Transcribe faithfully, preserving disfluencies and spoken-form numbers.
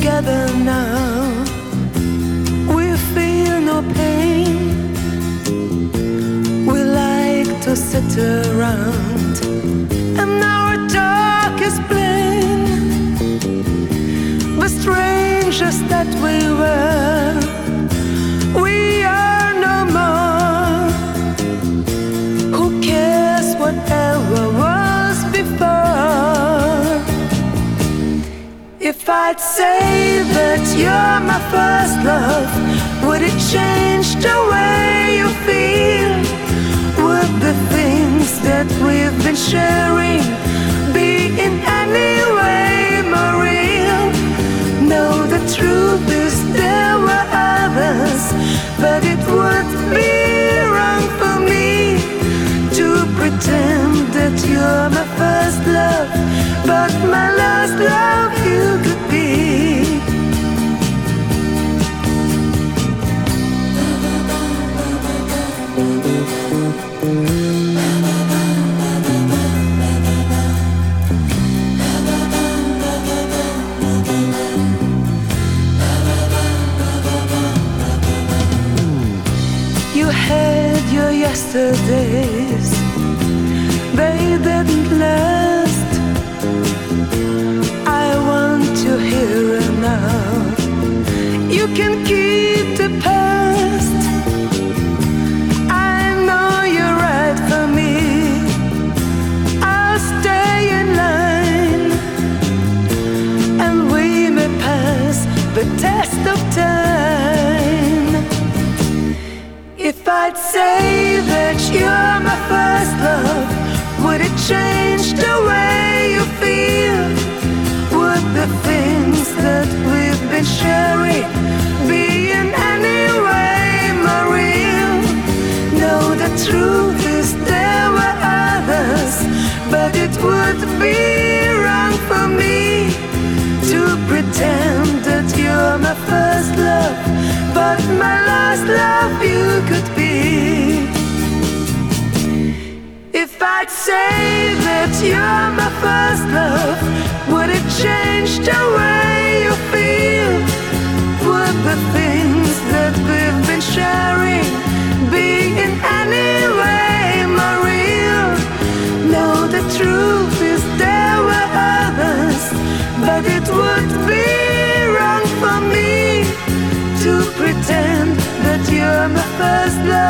together now. We feel no pain. We like to sit around, and our talk is plain. The strangers that we were, we are no more. Who cares whatever was before? If I'd say that you're my first love, would it change the way you feel? Would the things that we've been sharing be in any way more real? No, the truth is there were others, but it would be wrong for me to pretend that you're my first love, but my last love you could be. You had your yesterdays, they didn't last. I want you here and now. You can keep the past. I know you're right for me. I'll stay in line, and we may pass the test of time. If I'd say that you're my first love, would it change the way you feel? Would the things that we've been sharing be in any way more real? No, the truth is there were others, but it would be wrong for me to pretend that you're my first love, but my last love you could be. If I'd say that you're my first love, would it change the way you feel? Would the things that we've been sharing be in any way more real? No, the truth is there were others, but it would be wrong for me to pretend that you're my first love.